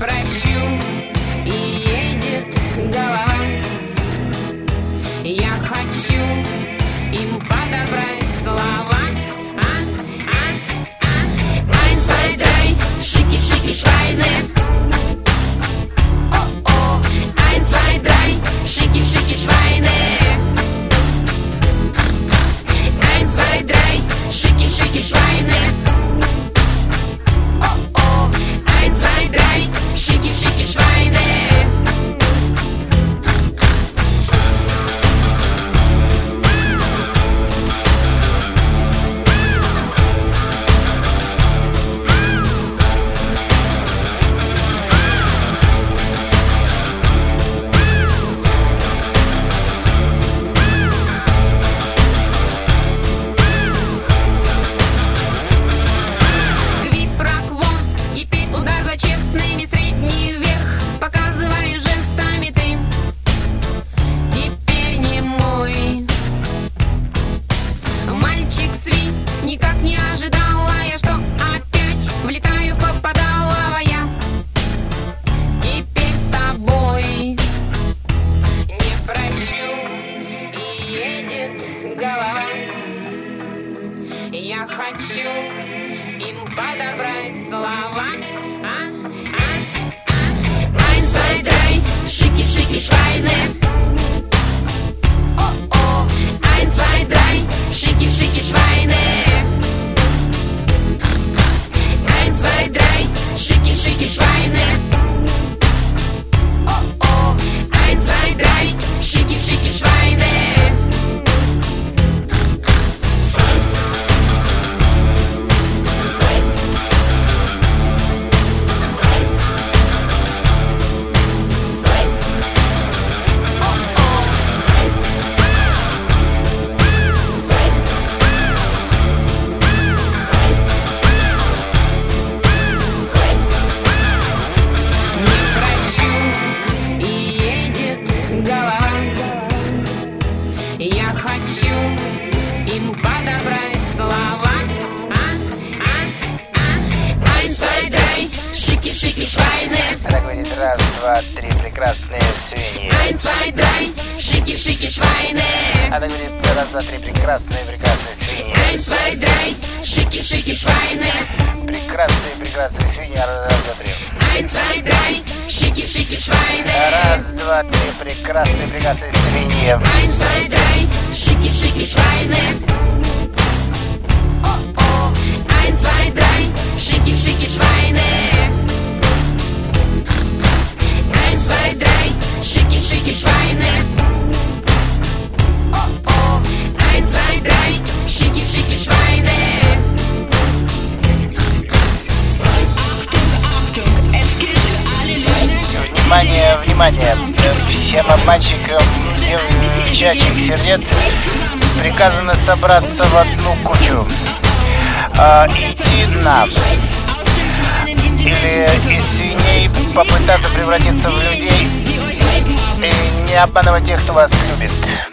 прощу, и едет голова. Я хочу им подобрать слова. Ein, zwei, drei, Schicki, Schicki, Schweine. Oh, oh, 1, 2, 3, Schicki, Schicki, Schweine. 1, 2, 3, Schicki, Schicki, Schweine. Oh, oh, 1, 2, 3, Schicki, Schicki, Schweine. Честными средний вверх, показывай жестами ты. Теперь не мой мальчик-свинь. Никак не ожидала я, что опять влетаю в попадалово. Теперь с тобой не прощу, и едет голова. Я хочу им подобрать слова. 1, 2, 3, Schicki, Schicki, Schweine. Oh, oh, 1, 2, 3, Schicki, Schicki, Schweine. 1, 2, 3, Schicki, Schicki, Schweine. Oh, oh, 1, 2, 3, Schicki, Schicki, Schweine. Я хочу им подобрать слова. 1, 2, 3, Schicki, Schicki, Schweine. Она говорит: раз, два, три, прекрасные свиньи. 1, 2, 3, Schicki, Schicki, Schweine. Она говорит: раз, два, три, прекрасные свиньи. 1, 2, 3, Schicki, Schicki, Schweine. Прекрасные свиньи. Раз, два, три. 1, 2, 3, Schicki, Schicki, Schweine. Раз, два, три, прекрасные свиньи. 1, 2, 3, Schicki, Schicki, Schweine. Oh, oh, 1, 2, 3, Schicki, Schicki, Schweine. 1, 2, 3, Schicki, Schicki, Schweine. Oh, oh, 1, 2, 3, Schicki, Schicki, Schweine. Внимание, внимание! Всем обманщикам девчачьих сердец приказано собраться в одну кучу. Идти на. Или из свиней попытаться превратиться в людей и не обманывать тех, кто вас любит.